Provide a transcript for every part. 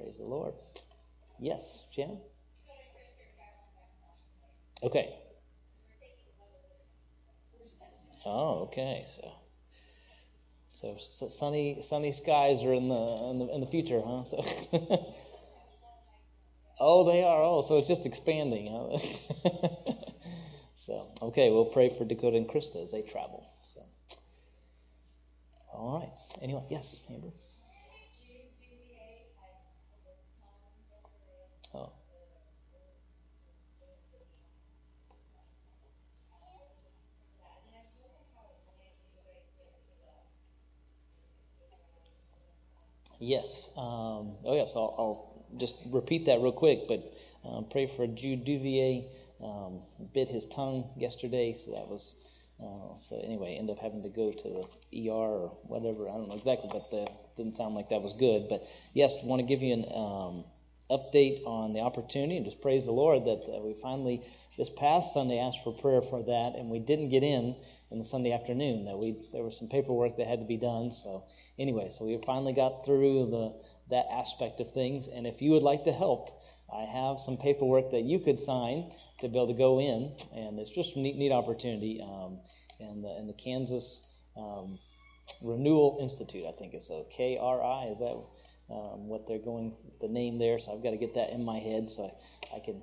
Praise the Lord. Yes, Shannon? Okay. Oh, okay. So sunny skies are in the future, huh? So oh, they are. Oh, so it's just expanding, huh? So okay, we'll pray for Dakota and Krista as they travel. So all right. Anyway, yes, Amber. Oh. Yes. Yes. I'll just repeat that real quick, but pray for Jude Duvier. Bit his tongue yesterday, so that was. So anyway, ended up having to go to the ER or whatever. I don't know exactly, but didn't sound like that was good. But yes, want to give you an update on the opportunity and just praise the Lord that we finally this past Sunday asked for prayer for that, and we didn't get in the Sunday afternoon. There was some paperwork that had to be done. So anyway, so we finally got through that aspect of things. And if you would like to help, I have some paperwork that you could sign to be able to go in, and it's just a neat opportunity. And the Kansas Renewal Institute, I think it's a KRI. Is that what they're going the name there? So I've got to get that in my head so I can.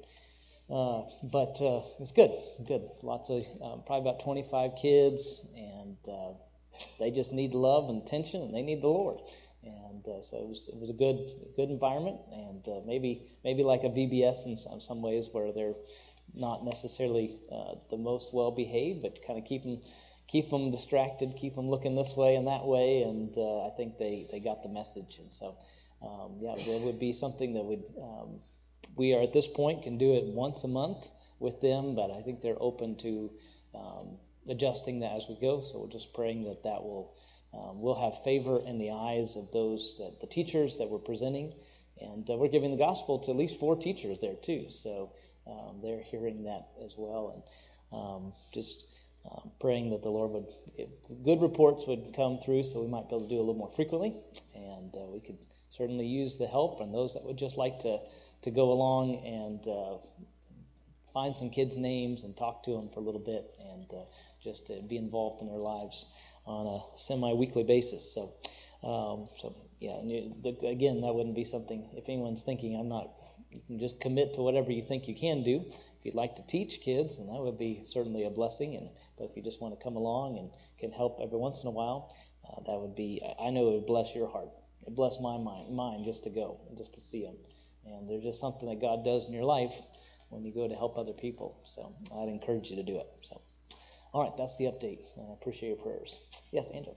But it's good. Lots of probably about 25 kids, and they just need love and attention, and they need the Lord. And so it was a good environment, and maybe like a VBS in some ways where they're not necessarily the most well behaved, but kind of keep them distracted, keep them looking this way and that way, and I think they got the message. And so there would be something that would we are at this point can do it once a month with them, but I think they're open to adjusting that as we go. So we're just praying that will we'll have favor in the eyes of the teachers that we're presenting, and we're giving the gospel to at least 4 teachers there too. So they're hearing that as well, and just praying that the Lord good reports would come through, so we might be able to do a little more frequently, and we could certainly use the help and those that would just like to go along and find some kids' names and talk to them for a little bit, and just to be involved in their lives on a semi-weekly basis. So yeah, again, that wouldn't be something, if anyone's thinking you can just commit to whatever you think you can do. If you'd like to teach kids, then that would be certainly a blessing. But if you just want to come along and can help every once in a while, that would be, I know it would bless your heart. It bless my mind just to go and just to see them. And there's just something that God does in your life when you go to help other people. So I'd encourage you to do it. So, all right, that's the update. I appreciate your prayers. Yes, Angela.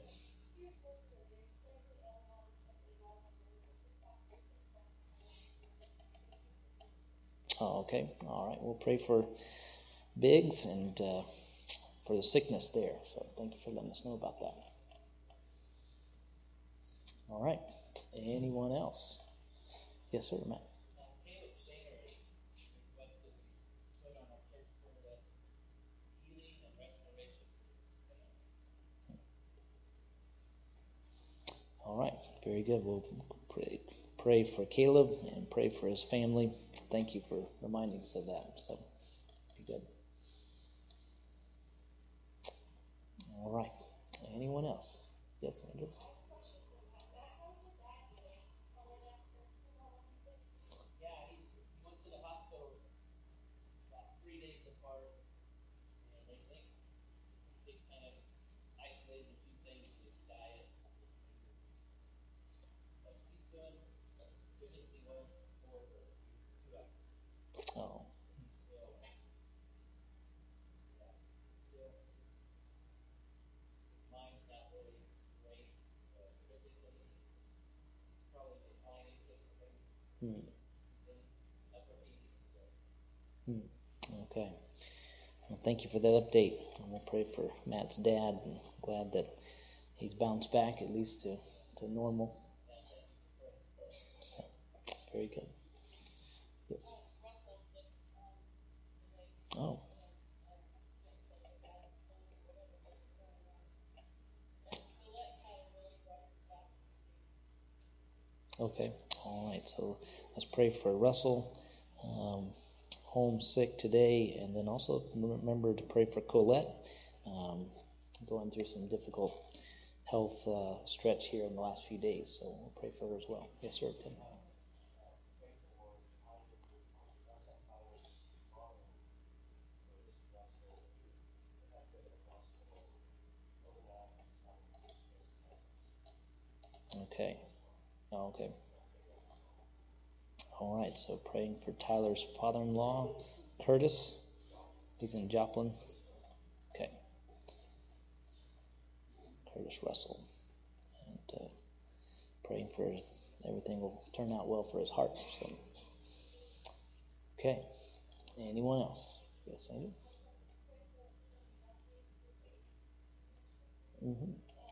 Oh, okay. All right. We'll pray for Biggs and for the sickness there. So thank you for letting us know about that. All right. Anyone else? Yes, sir, Matt. All right. Very good. We'll pray for Caleb and pray for his family. Thank you for reminding us of that. So be good. All right. Anyone else? Yes, Andrew. Oh. Okay. Well, thank you for that update. And we'll pray for Matt's dad. And glad that he's bounced back at least to normal. So, very good. Yes. Oh. Okay. All right. So let's pray for Russell, home sick today, and then also remember to pray for Colette, going through some difficult health stretch here in the last few days. So we'll pray for her as well. Yes, sir, Tim. Okay. Okay. All right. So praying for Tyler's father-in-law, Curtis. He's in Joplin. Okay. Curtis Russell. And praying for everything will turn out well for his heart. So. Okay. Anyone else? Yes, I do. Mm-hmm.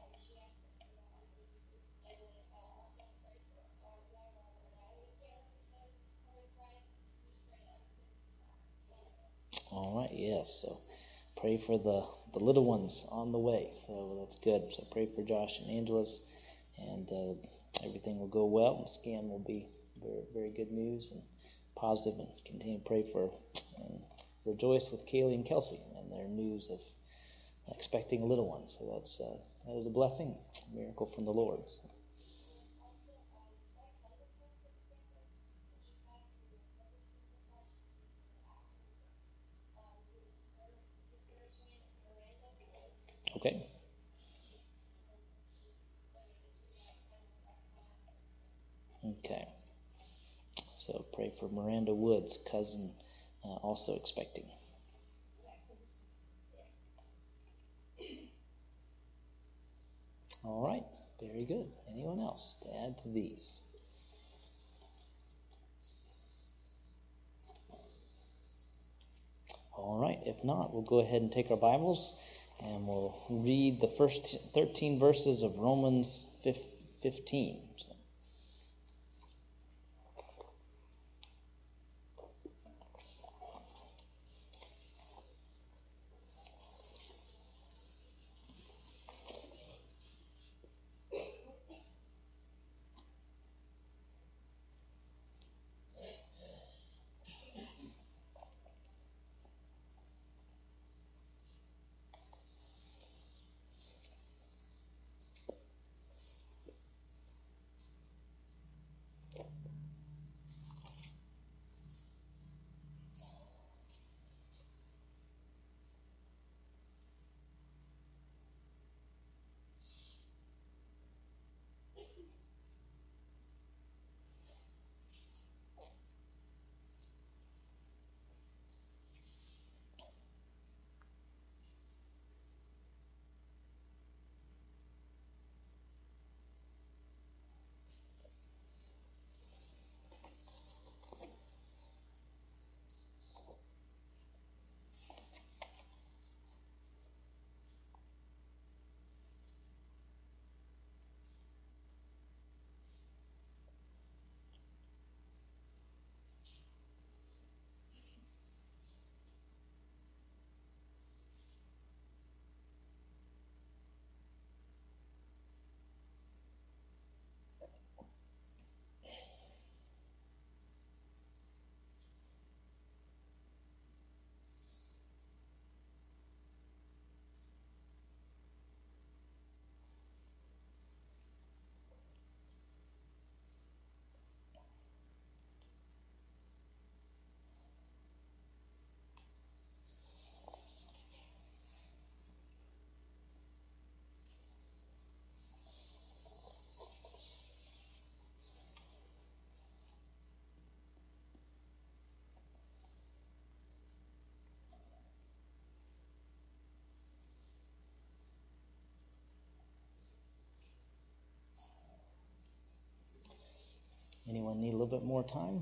All right, yes. So pray for the little ones on the way. So that's good. So pray for Josh and Angela's, and everything will go well. The scan will be very, very good news and positive, and continue to pray for and rejoice with Kaylee and Kelsey and their news of expecting a little one. So that is a blessing, a miracle from the Lord. So. Okay. Okay. So pray for Miranda Woods, cousin, also expecting. All right. Very good. Anyone else to add to these? All right. If not, we'll go ahead and take our Bibles and we'll read the first 13 verses of Romans 15. So. Anyone need a little bit more time?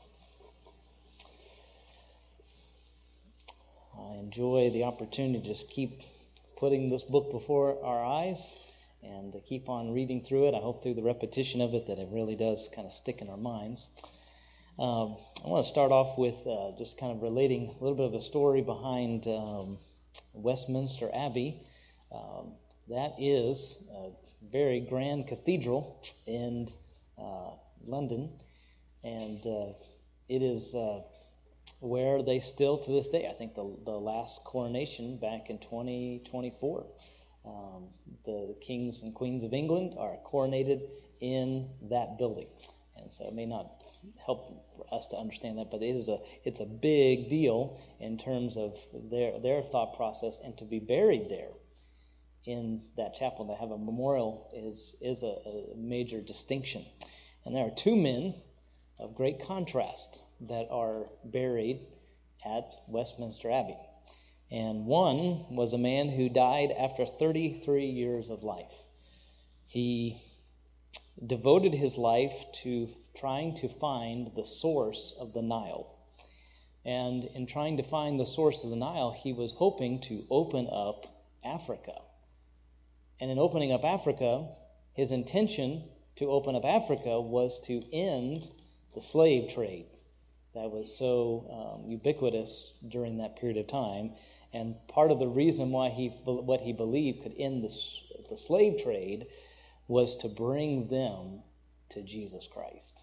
I enjoy the opportunity to just keep putting this book before our eyes and to keep on reading through it. I hope through the repetition of it that it really does kind of stick in our minds. I want to start off with just kind of relating a little bit of a story behind Westminster Abbey. That is a very grand cathedral in London, And it is where they still, to this day, I think the last coronation back in 2024, the kings and queens of England are coronated in that building. And so it may not help for us to understand that, but it's a big deal in terms of their thought process, and to be buried there in that chapel, to have a memorial is a major distinction. And there are two men of great contrast that are buried at Westminster Abbey. And one was a man who died after 33 years of life. He devoted his life to trying to find the source of the Nile. And in trying to find the source of the Nile, he was hoping to open up Africa. And in opening up Africa, his intention to open up Africa was to end the slave trade that was so ubiquitous during that period of time. And part of the reason why what he believed could end the slave trade was to bring them to Jesus Christ.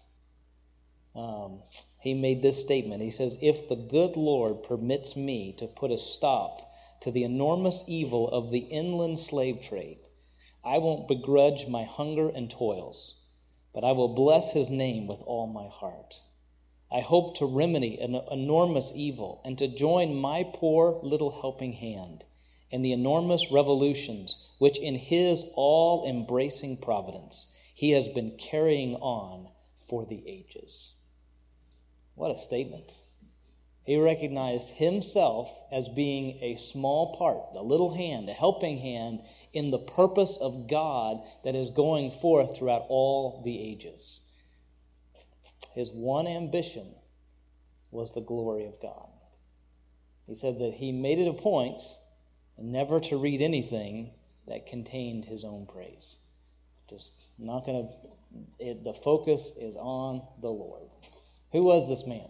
He made this statement. He says, "If the good Lord permits me to put a stop to the enormous evil of the inland slave trade, I won't begrudge my hunger and toils, but I will bless his name with all my heart. I hope to remedy an enormous evil and to join my poor little helping hand in the enormous revolutions which in his all-embracing providence he has been carrying on for the ages." What a statement. He recognized himself as being a small part, a little hand, a helping hand in the purpose of God that is going forth throughout all the ages. His one ambition was the glory of God. He said that he made it a point never to read anything that contained his own praise. Just not going to, the focus is on the Lord. Who was this man?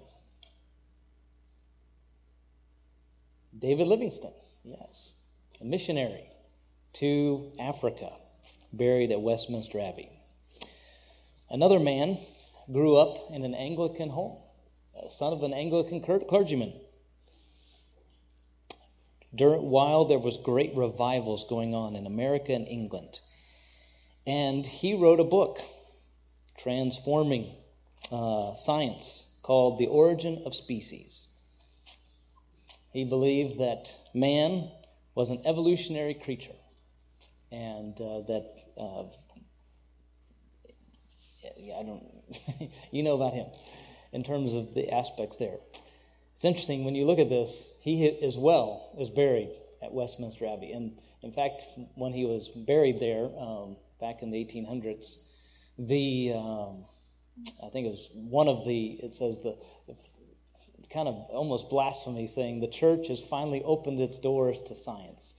David Livingstone, yes, a missionary to Africa, buried at Westminster Abbey. Another man grew up in an Anglican home, son of an Anglican clergyman. While there was great revivals going on in America and England, and he wrote a book transforming science called The Origin of Species. He believed that man was an evolutionary creature, and you know about him in terms of the aspects there. It's interesting when you look at this, he as well is buried at Westminster Abbey. And in fact, when he was buried there back in the 1800s, I think it was it says the kind of almost blasphemy, saying the church has finally opened its doors to science.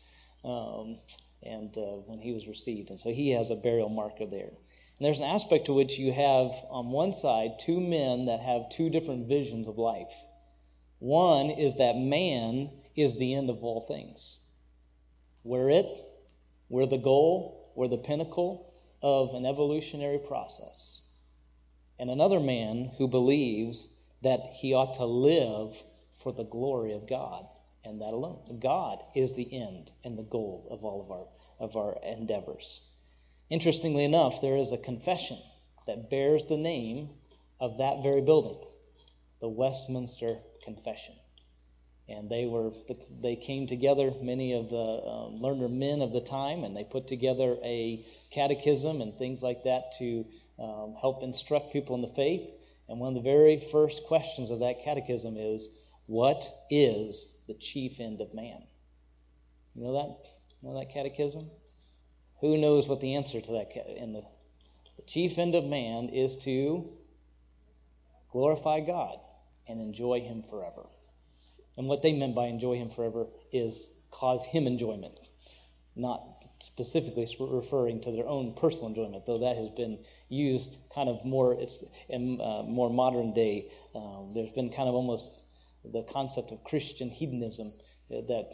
When he was received. And so he has a burial marker there. And there's an aspect to which you have, on one side, two men that have two different visions of life. One is that man is the end of all things. We're the goal, we're the pinnacle of an evolutionary process. And another man who believes that he ought to live for the glory of God, and that alone. God is the end and the goal of all of our endeavors. Interestingly enough, there is a confession that bears the name of that very building, the Westminster Confession. And they came together, many of the learned men of the time, and they put together a catechism and things like that to help instruct people in the faith. And one of the very first questions of that catechism is, what is the chief end of man? You know that? Know that catechism? Who knows what the answer to that? The chief end of man is to glorify God and enjoy him forever. And what they meant by enjoy him forever is cause him enjoyment, not specifically referring to their own personal enjoyment, though that has been used kind of more, it's in more modern day. There's been kind of almost the concept of Christian hedonism that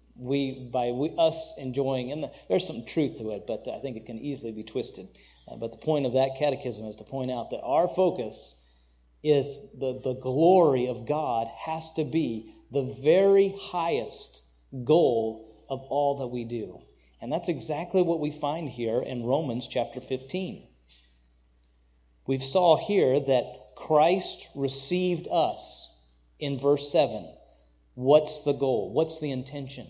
us enjoying, and there's some truth to it, but I think it can easily be twisted. But the point of that catechism is to point out that our focus is the glory of God has to be the very highest goal of all that we do. And that's exactly what we find here in Romans chapter 15. We saw here that Christ received us in verse 7. What's the goal? What's the intention?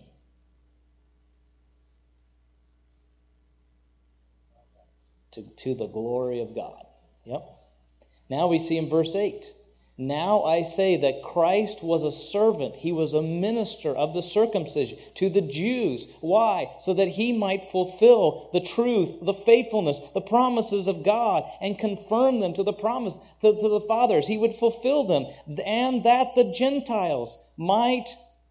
To the glory of God. Yep. Now we see in verse 8. Now I say that Christ was a servant. He was a minister of the circumcision to the Jews. Why? So that he might fulfill the truth, the faithfulness, the promises of God, and confirm them to the promise to the fathers. He would fulfill them, and that the Gentiles might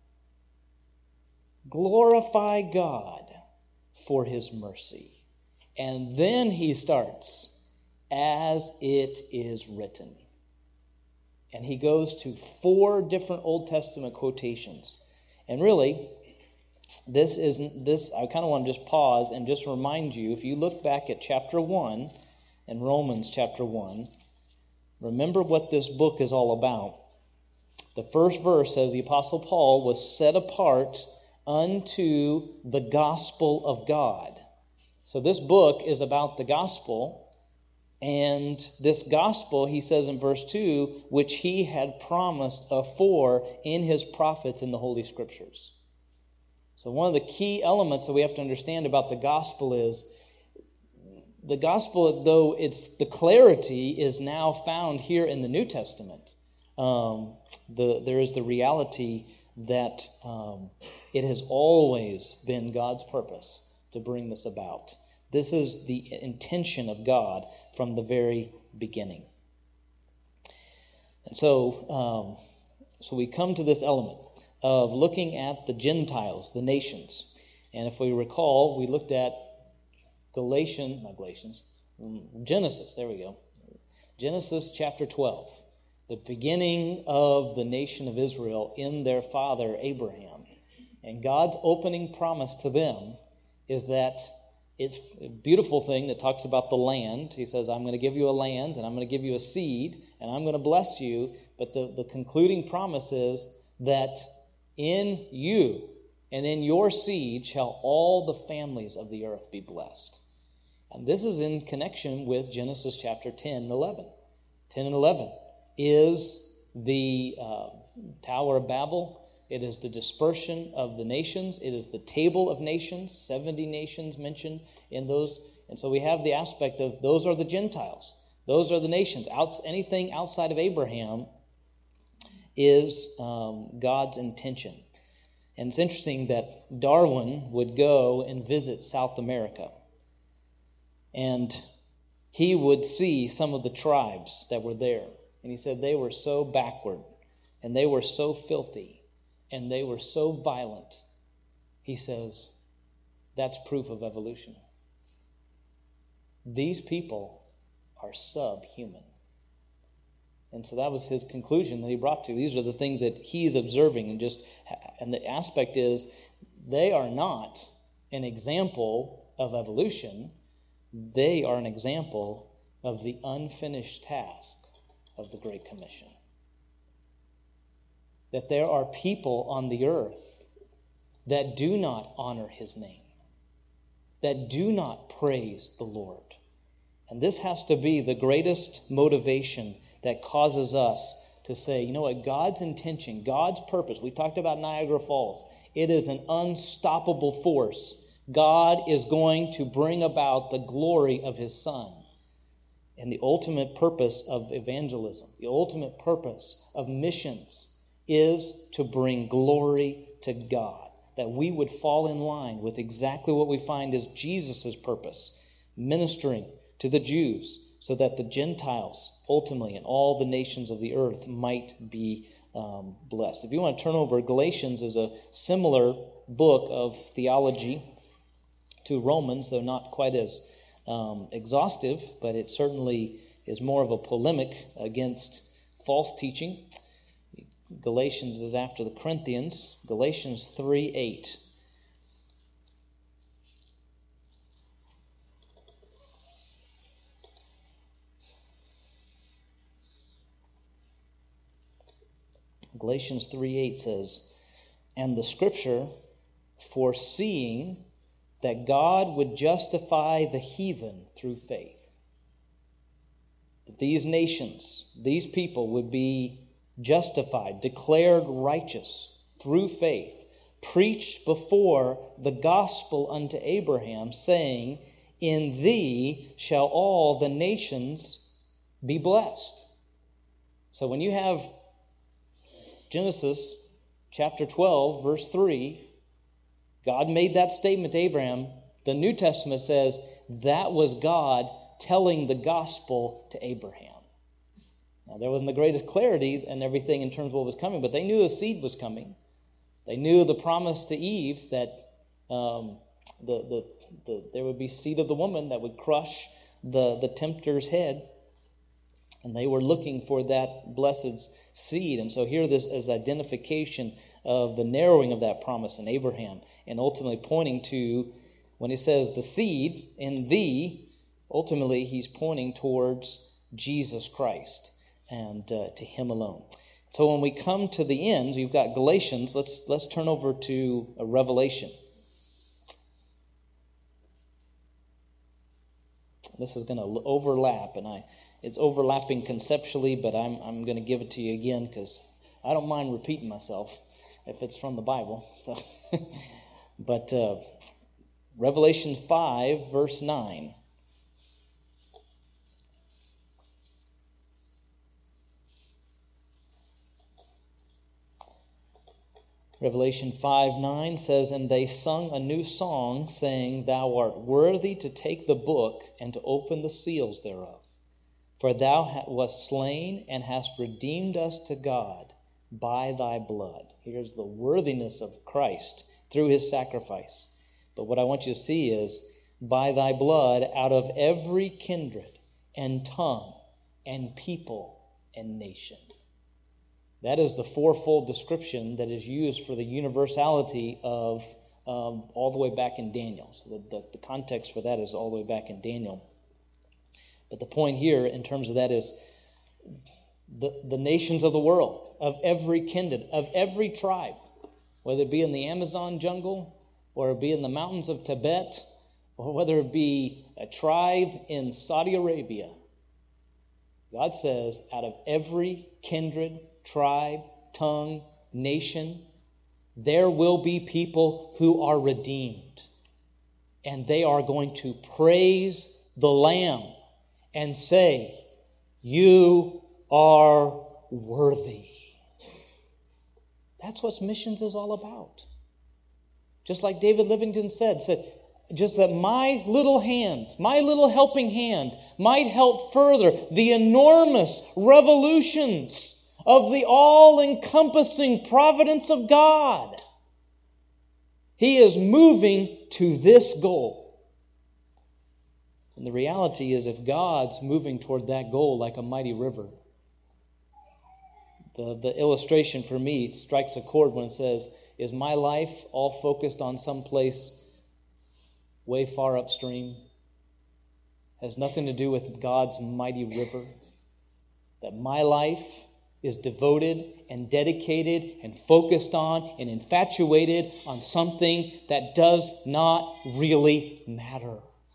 glorify God for his mercy. And then he starts, as it is written. And he goes to 4 different Old Testament quotations. And really, I kind of want to just pause and just remind you, if you look back at chapter 1, in Romans chapter 1, remember what this book is all about. The first verse says, the Apostle Paul was set apart unto the gospel of God. So this book is about the gospel. And this gospel, he says in verse 2, which he had promised afore in his prophets in the Holy Scriptures. So one of the key elements that we have to understand about the gospel is, the gospel, though the clarity is now found here in the New Testament, there is the reality that it has always been God's purpose to bring this about. This is the intention of God from the very beginning. And so we come to this element of looking at the Gentiles, the nations. And if we recall, we looked at Genesis, there we go. Genesis chapter 12, the beginning of the nation of Israel in their father Abraham. And God's opening promise to them is that it's a beautiful thing that talks about the land. He says, I'm going to give you a land, and I'm going to give you a seed, and I'm going to bless you. But the concluding promise is that in you and in your seed shall all the families of the earth be blessed. And this is in connection with Genesis chapter 10 and 11. 10 and 11 is the Tower of Babel. It is the dispersion of the nations. It is the table of nations, 70 nations mentioned in those. And so we have the aspect of those are the Gentiles. Those are the nations. Anything outside of Abraham is God's intention. And it's interesting that Darwin would go and visit South America. And he would see some of the tribes that were there. And he said they were so backward, and they were so filthy, and they were so violent. He says, that's proof of evolution. These people are subhuman. And so that was his conclusion that he brought to. These are the things that he's observing. And the aspect is, they are not an example of evolution. They are an example of the unfinished task of the Great Commission. That there are people on the earth that do not honor his name, that do not praise the Lord. And this has to be the greatest motivation that causes us to say, you know what, God's intention, God's purpose, we talked about Niagara Falls, it is an unstoppable force. God is going to bring about the glory of his Son. And the ultimate purpose of evangelism, the ultimate purpose of missions, is to bring glory to God, that we would fall in line with exactly what we find as Jesus' purpose, ministering to the Jews so that the Gentiles, ultimately, and all the nations of the earth might be blessed. If you want to turn over, Galatians is a similar book of theology to Romans, though not quite as exhaustive, but it certainly is more of a polemic against false teaching. Galatians is after the Corinthians. Galatians 3:8. Galatians 3:8 says, "And the Scripture, foreseeing that God would justify the heathen through faith." That these nations, these people would be justified, declared righteous through faith, preached before the gospel unto Abraham, saying, "In thee shall all the nations be blessed." So when you have Genesis chapter 12, verse 3, God made that statement to Abraham. The New Testament says that was God telling the gospel to Abraham. Now, there wasn't the greatest clarity and everything in terms of what was coming, but they knew a seed was coming. They knew the promise to Eve that there would be seed of the woman that would crush the tempter's head. And they were looking for that blessed seed. And so here this is identification of the narrowing of that promise in Abraham, and ultimately pointing to, when he says the seed in thee, ultimately he's pointing towards Jesus Christ and to him alone. So when we come to the end, we've got Galatians. Let's turn over to Revelation. This is going to overlap, and it's overlapping conceptually, but I'm going to give it to you again because I don't mind repeating myself if it's from the Bible. So, but Revelation 5, verse 9. Revelation 5:9 says, "And they sung a new song, saying, Thou art worthy to take the book and to open the seals thereof. For thou wast slain and hast redeemed us to God by thy blood." Here's the worthiness of Christ through his sacrifice. But what I want you to see is, by thy blood, out of every kindred and tongue and people and nation. That is the fourfold description that is used for the universality of all the way back in Daniel. So the context for that is all the way back in Daniel. But the point here in terms of that is the nations of the world, of every kindred, of every tribe, whether it be in the Amazon jungle, or it be in the mountains of Tibet, or whether it be a tribe in Saudi Arabia. God says, out of every kindred, tribe, tongue, nation, there will be people who are redeemed. And they are going to praise the Lamb and say, "You are worthy." That's what missions is all about. Just like David Livingstone said, just that my little hand, my little helping hand, might help further the enormous revolutions of the all-encompassing providence of God. He is moving to this goal. And the reality is, if God's moving toward that goal like a mighty river, the illustration for me strikes a chord when it says, is my life all focused on some place way far upstream? Has nothing to do with God's mighty river? That my life is devoted and dedicated and focused on and infatuated on something that does not really matter.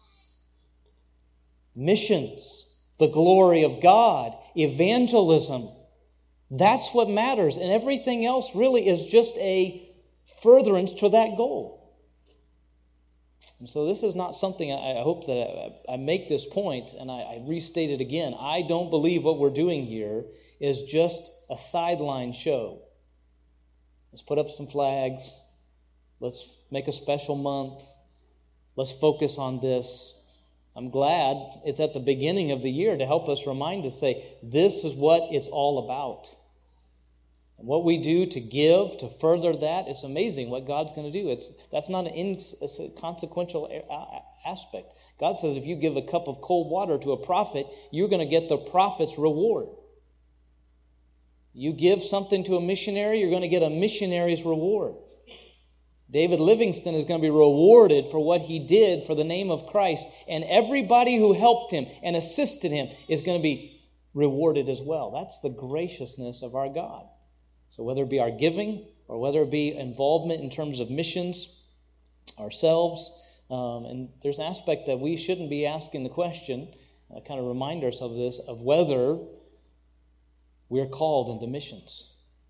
Missions, the glory of God, evangelism, that's what matters. And everything else really is just a furtherance to that goal. And so this is not something, I hope that I make this point, and I restate it again. I don't believe what we're doing here is just a sideline show. Let's put up some flags. Let's make a special month. Let's focus on this. I'm glad it's at the beginning of the year to help us remind us, say, this is what it's all about. And what we do to give, to further that, it's amazing what God's going to do. That's not an inconsequential aspect. God says if you give a cup of cold water to a prophet, you're going to get the prophet's reward. You give something to a missionary, you're going to get a missionary's reward. David Livingstone is going to be rewarded for what he did for the name of Christ, and everybody who helped him and assisted him is going to be rewarded as well. That's the graciousness of our God. So whether it be our giving or whether it be involvement in terms of missions ourselves, and there's an aspect that we shouldn't be asking the question, kind of remind ourselves of this, of whether we're called into missions.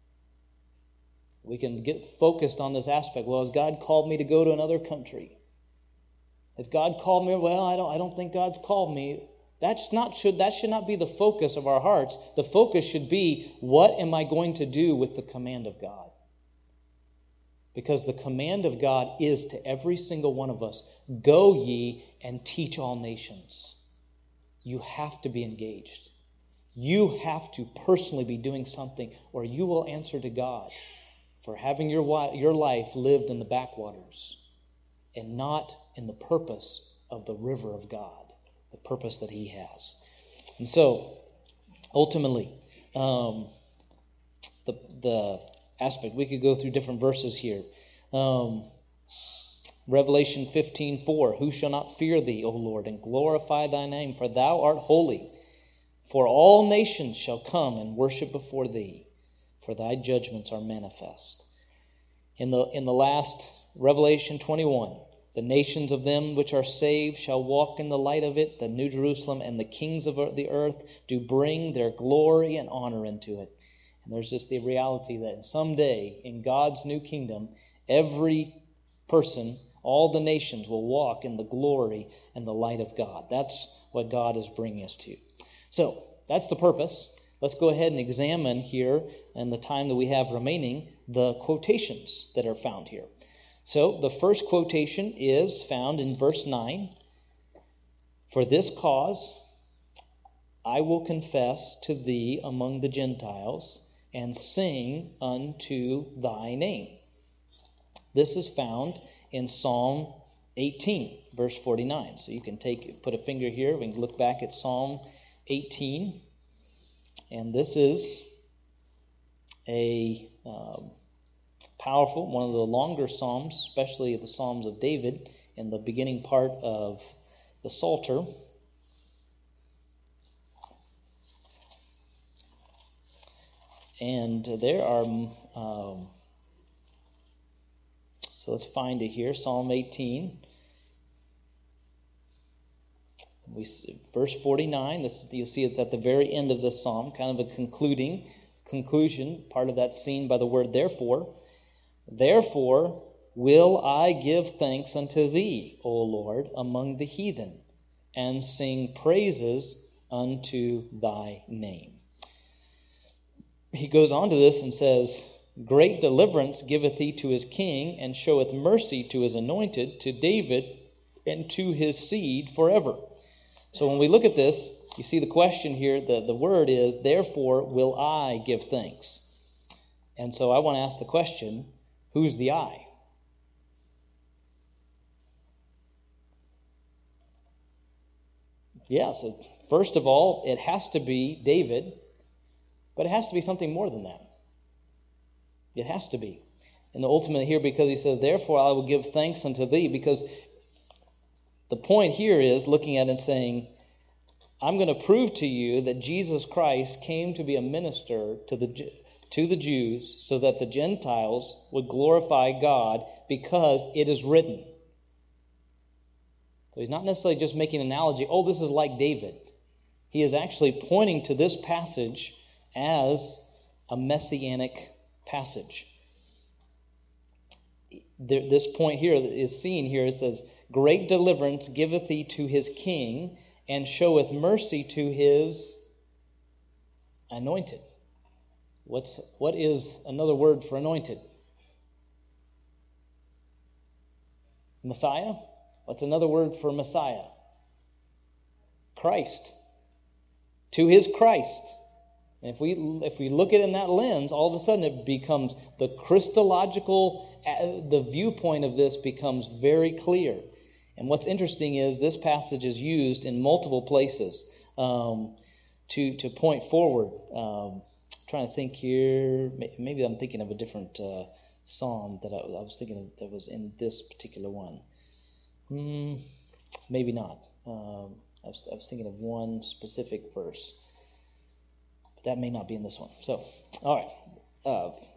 We can get focused on this aspect. Well, has God called me to go to another country? Has God called me? Well, I don't think God's called me. That should not be the focus of our hearts. The focus should be, what am I going to do with the command of God? Because the command of God is to every single one of us, go ye and teach all nations. You have to be engaged. You have to personally be doing something, or you will answer to God for having your life lived in the backwaters and not in the purpose of the river of God, the purpose that He has. And so, ultimately, the aspect, we could go through different verses here. Revelation 15:4, who shall not fear thee, O Lord, and glorify thy name, for thou art holy. For all nations shall come and worship before thee, for thy judgments are manifest. In the last Revelation 21, the nations of them which are saved shall walk in the light of it, the New Jerusalem, and the kings of the earth do bring their glory and honor into it. And there's just the reality that someday in God's new kingdom, every person, all the nations will walk in the glory and the light of God. That's what God is bringing us to. So, that's the purpose. Let's go ahead and examine here, in the time that we have remaining, the quotations that are found here. So, the first quotation is found in verse 9. For this cause I will confess to thee among the Gentiles, and sing unto thy name. This is found in Psalm 18, verse 49. So you can put a finger here. We can look back at Psalm 18. And this is a powerful, one of the longer psalms, especially the Psalms of David, in the beginning part of the Psalter. And there are, so let's find it here, Psalm 18. Verse 49, you'll see it's at the very end of this psalm, kind of a conclusion, part of that seen by the word therefore. Therefore will I give thanks unto thee, O Lord, among the heathen, and sing praises unto thy name. He goes on to this and says, great deliverance giveth he to his king, and showeth mercy to his anointed, to David, and to his seed forever. So when we look at this, you see the question here, the word is, therefore will I give thanks. And so I want to ask the question, who's the I? Yeah, so first of all, it has to be David, but it has to be something more than that. It has to be. And the ultimate here, because he says, therefore I will give thanks unto thee, because the point here is looking at it and saying, I'm going to prove to you that Jesus Christ came to be a minister to the Jews so that the Gentiles would glorify God, because it is written. So he's not necessarily just making an analogy, oh, this is like David. He is actually pointing to this passage as a messianic passage. This point here is seen here. It says, great deliverance giveth he to his king, and showeth mercy to his anointed. What is another word for anointed? Messiah? What's another word for Messiah? Christ. To his Christ. And if we look at it in that lens, all of a sudden it becomes the Christological, the viewpoint of this becomes very clear. And what's interesting is this passage is used in multiple places to point forward. Trying to think here, maybe I'm thinking of a different psalm that I was thinking of that was in this particular one. Maybe not. I was thinking of one specific verse. That may not be in this one. So, all right.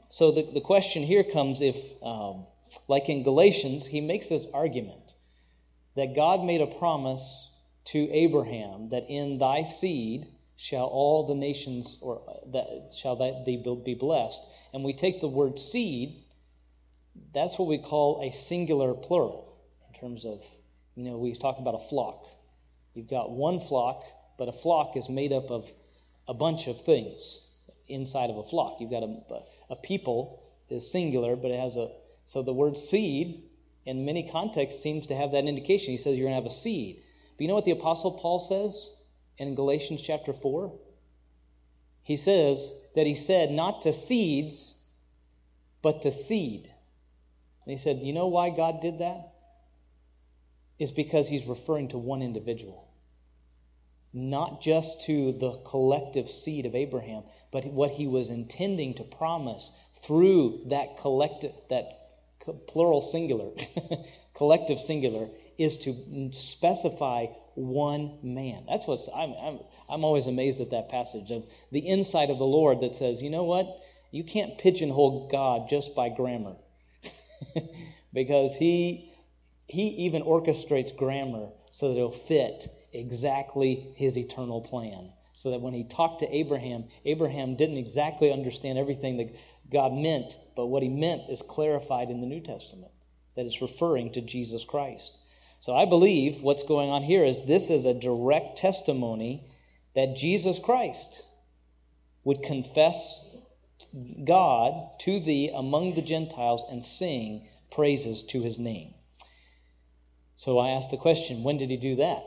So the question here comes if, like in Galatians, he makes this argument that God made a promise to Abraham that in thy seed shall all the nations, or that shall they be blessed. And we take the word seed, that's what we call a singular plural, in terms of, we talk about a flock. You've got one flock, but a flock is made up of a bunch of things inside of a flock. You've got a people is singular, but it has so the word seed in many contexts seems to have that indication. He says you're going to have a seed. But you know what the Apostle Paul says in Galatians chapter 4? He says that he said not to seeds, but to seed. And he said, you know why God did that? It's because he's referring to one individual. Not just to the collective seed of Abraham, but what he was intending to promise through that collective, that plural singular, collective singular, is to specify one man. That's what's I'm always amazed at that passage of the insight of the Lord that says, you know what? You can't pigeonhole God just by grammar, because he even orchestrates grammar so that it'll fit exactly his eternal plan. So that when he talked to Abraham, Abraham didn't exactly understand everything that God meant, but what he meant is clarified in the New Testament, that it's referring to Jesus Christ. So I believe what's going on here is this is a direct testimony that Jesus Christ would confess God to thee among the Gentiles and sing praises to his name. So I ask the question, when did he do that?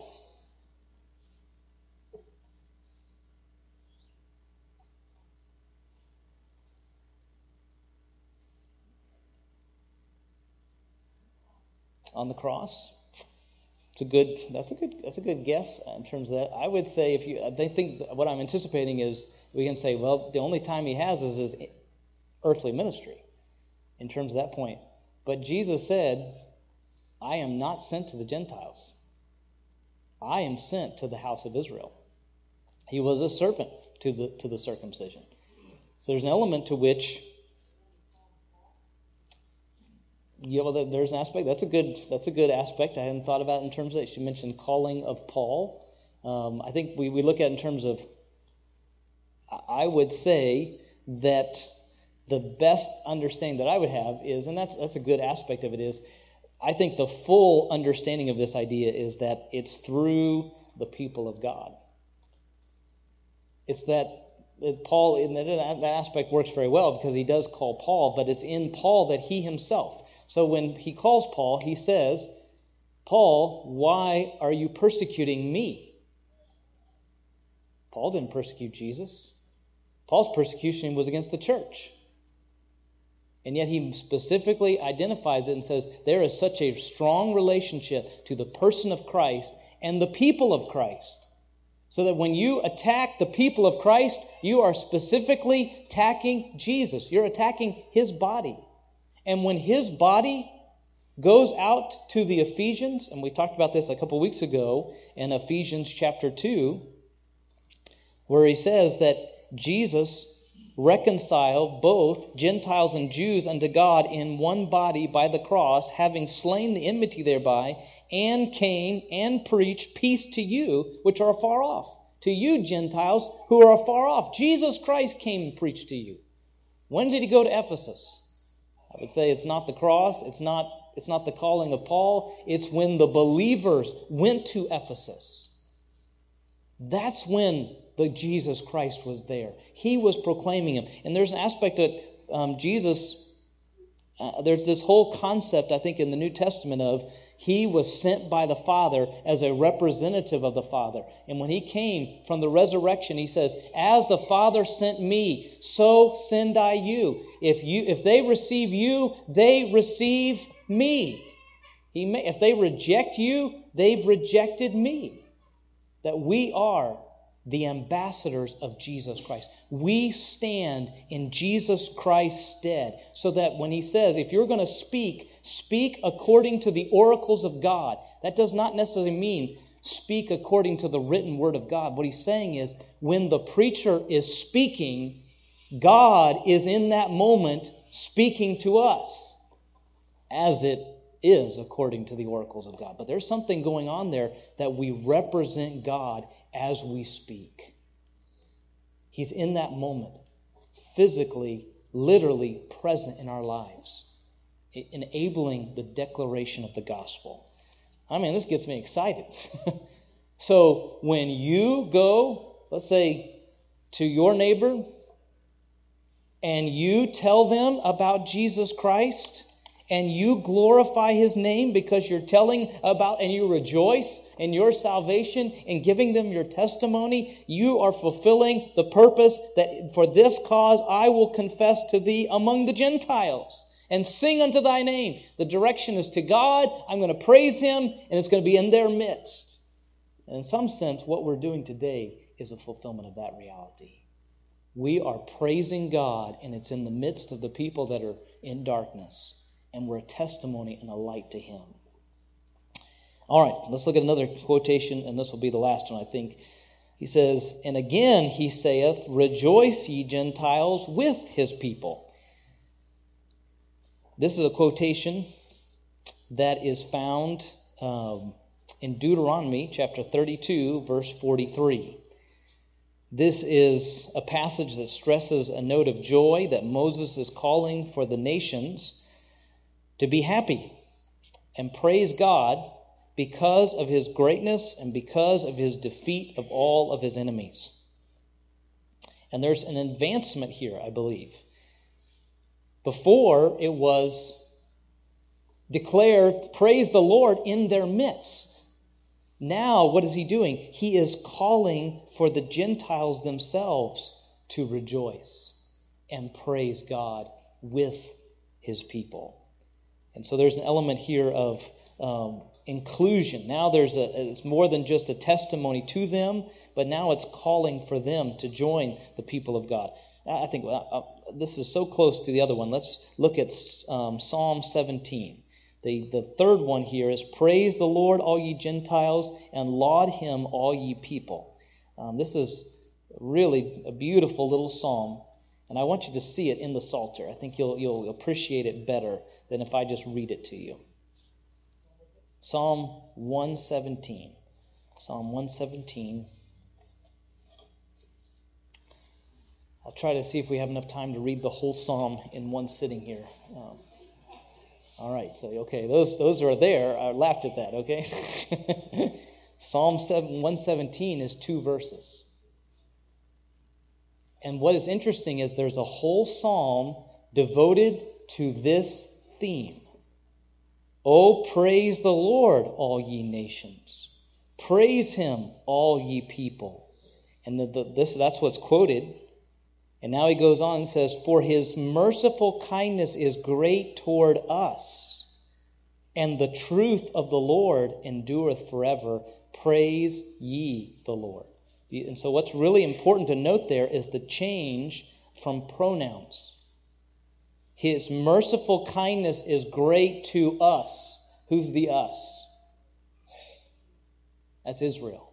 On the cross. That's a good guess in terms of that. I would say I think what I'm anticipating is we can say, well, the only time he has is his earthly ministry in terms of that point. But Jesus said, I am not sent to the Gentiles. I am sent to the house of Israel. He was a servant to the circumcision. So there's an element to which there's an aspect. That's a good aspect. I hadn't thought about it in terms of, she mentioned calling of Paul. I think we look at it in terms of, I would say that the best understanding that I would have is, and that's a good aspect of it, is I think the full understanding of this idea is that it's through the people of God. It's that Paul, in that aspect works very well because he does call Paul, but it's in Paul that he himself. So when he calls Paul, he says, Paul, why are you persecuting me? Paul didn't persecute Jesus. Paul's persecution was against the church. And yet he specifically identifies it and says there is such a strong relationship to the person of Christ and the people of Christ. So that when you attack the people of Christ, you are specifically attacking Jesus. You're attacking his body. And when his body goes out to the Ephesians, and we talked about this a couple weeks ago in Ephesians chapter 2, where he says that Jesus reconciled both Gentiles and Jews unto God in one body by the cross, having slain the enmity thereby, and came and preached peace to you which are afar off. To you Gentiles who are afar off. Jesus Christ came and preached to you. When did he go to Ephesus? I would say it's not the cross, it's not the calling of Paul, it's when the believers went to Ephesus. That's when the Jesus Christ was there. He was proclaiming him. And there's an aspect that Jesus, there's this whole concept, I think, in the New Testament of he was sent by the Father as a representative of the Father. And when he came from the resurrection, he says, as the Father sent me, so send I you. If they receive you, they receive me. If they reject you, they've rejected me. That we are the ambassadors of Jesus Christ. We stand in Jesus Christ's stead. So that when he says, if you're going to speak according to the oracles of God. That does not necessarily mean speak according to the written word of God. What he's saying is, when the preacher is speaking, God is in that moment speaking to us as it is according to the oracles of God. But there's something going on there that we represent God as we speak. He's in that moment, physically, literally present in our lives, enabling the declaration of the gospel. I mean, this gets me excited. So when you go, let's say, to your neighbor and you tell them about Jesus Christ and you glorify His name because you're telling about and you rejoice in your salvation and giving them your testimony, you are fulfilling the purpose that for this cause I will confess to thee among the Gentiles and sing unto thy name. The direction is to God. I'm going to praise Him, and it's going to be in their midst. And in some sense, what we're doing today is a fulfillment of that reality. We are praising God, and it's in the midst of the people that are in darkness, and we're a testimony and a light to Him. All right, let's look at another quotation, and this will be the last one, I think. He says, "And again he saith, Rejoice, ye Gentiles, with His people." This is a quotation that is found in Deuteronomy chapter 32, verse 43. This is a passage that stresses a note of joy that Moses is calling for the nations to be happy and praise God because of His greatness and because of His defeat of all of His enemies. And there's an advancement here, I believe. Before, it was declared, praise the Lord in their midst. Now, what is He doing? He is calling for the Gentiles themselves to rejoice and praise God with His people. And so there's an element here of inclusion. Now it's more than just a testimony to them, but now it's calling for them to join the people of God. I think this is so close to the other one. Let's look at Psalm 17. The third one here is, Praise the Lord, all ye Gentiles, and laud Him, all ye people. This is really a beautiful little psalm, and I want you to see it in the Psalter. I think you'll appreciate it better than if I just read it to you. Psalm 117. Psalm 117. I'll try to see if we have enough time to read the whole psalm in one sitting here. All right, so okay, those are there. I laughed at that, okay? Psalm 117 is 2 verses. And what is interesting is there's a whole psalm devoted to this theme. Oh, praise the Lord, all ye nations. Praise Him, all ye people. And that's what's quoted. And now he goes on and says, For His merciful kindness is great toward us, and the truth of the Lord endureth forever. Praise ye the Lord. And so what's really important to note there is the change from pronouns. His merciful kindness is great to us. Who's the us? That's Israel.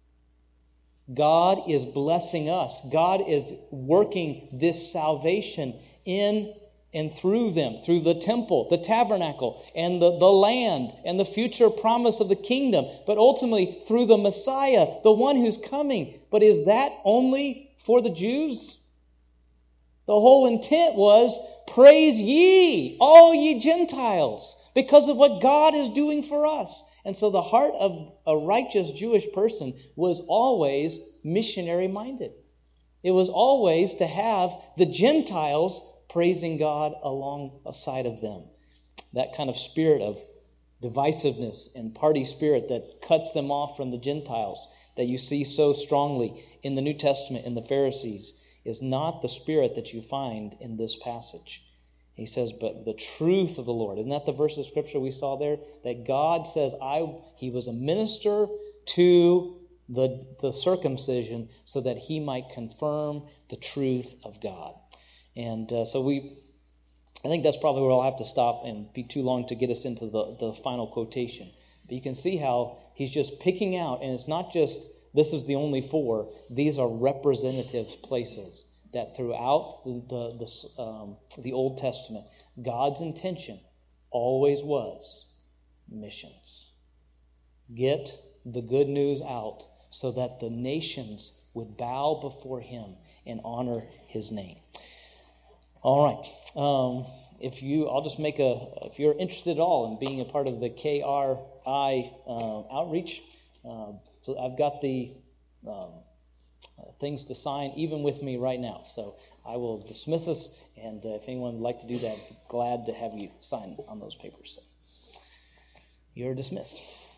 God is blessing us. God is working this salvation in and through them, through the temple, the tabernacle, and the land, and the future promise of the kingdom, but ultimately through the Messiah, the one who's coming. But is that only for the Jews? The whole intent was, praise ye, all ye Gentiles, because of what God is doing for us. And so the heart of a righteous Jewish person was always missionary-minded. It was always to have the Gentiles praising God alongside of them. That kind of spirit of divisiveness and party spirit that cuts them off from the Gentiles that you see so strongly in the New Testament in the Pharisees is not the spirit that you find in this passage. He says, but the truth of the Lord. Isn't that the verse of Scripture we saw there? That God says, He was a minister to the circumcision so that He might confirm the truth of God. And I think that's probably where I'll have to stop and be too long to get us into the final quotation. But you can see how he's just picking out, and it's not just, this is the only 4. These are representative places that throughout the Old Testament, God's intention always was missions. Get the good news out so that the nations would bow before him and honor his name. All right. If you're interested at all in being a part of the KRI outreach, so I've got the things to sign even with me right now. So I will dismiss us, and if anyone would like to do that, I'd be glad to have you sign on those papers. So you're dismissed.